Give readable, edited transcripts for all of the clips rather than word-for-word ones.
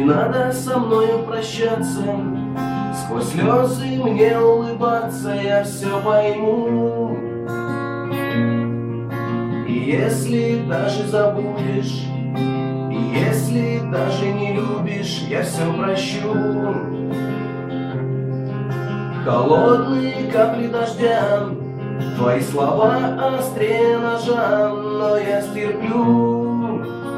Не надо со мною прощаться, сквозь слезы мне улыбаться, я все пойму. И если даже забудешь, и если даже не любишь, я все прощу. Холодные капли дождя, твои слова острее ножа, но я стерплю.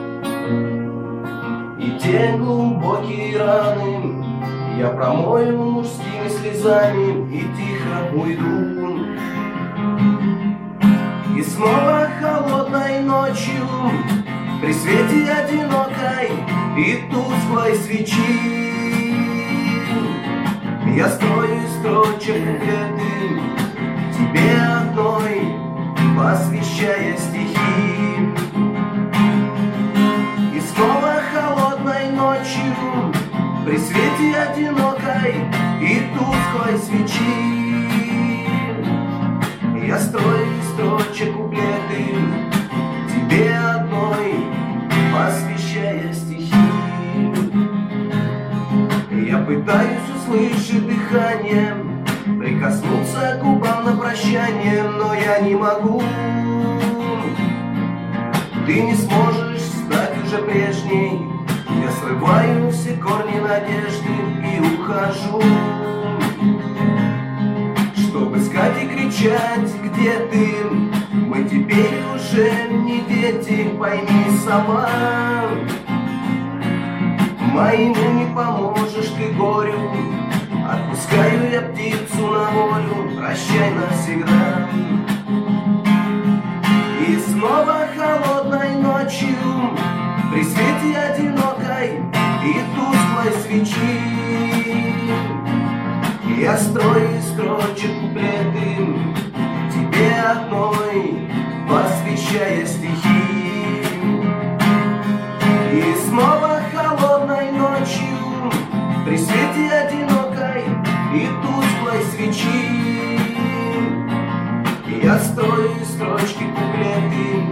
И те глубокие раны я промою мужскими слезами и тихо уйду. И снова холодной ночью при свете одинокой и тусклой свечи я строю из строчек куплеты тебе одной, посвящая стихи. И снова холодной ночью при свете одинокой и тусклой свечи я строю из строчек куплеты тебе одной, посвящая стихи. Я пытаюсь услышать дыхание, прикоснуться к губам на прощание, но я не могу. Ты не сможешь стать уже прежней. Я срываю все корни надежды и ухожу, чтобы искать и кричать, где ты. Мы теперь уже не дети, пойми сама. Моему не поможешь ты горю, отпускаю я птицу на волю, прощай навсегда. И снова холодной ночью при свете одинокой и тусклой свечи я строю из строчек куплеты тебе одной, посвящая стихи. И снова холодной ночью при свете одинокой и тусклой свечи я строю из строчки куплеты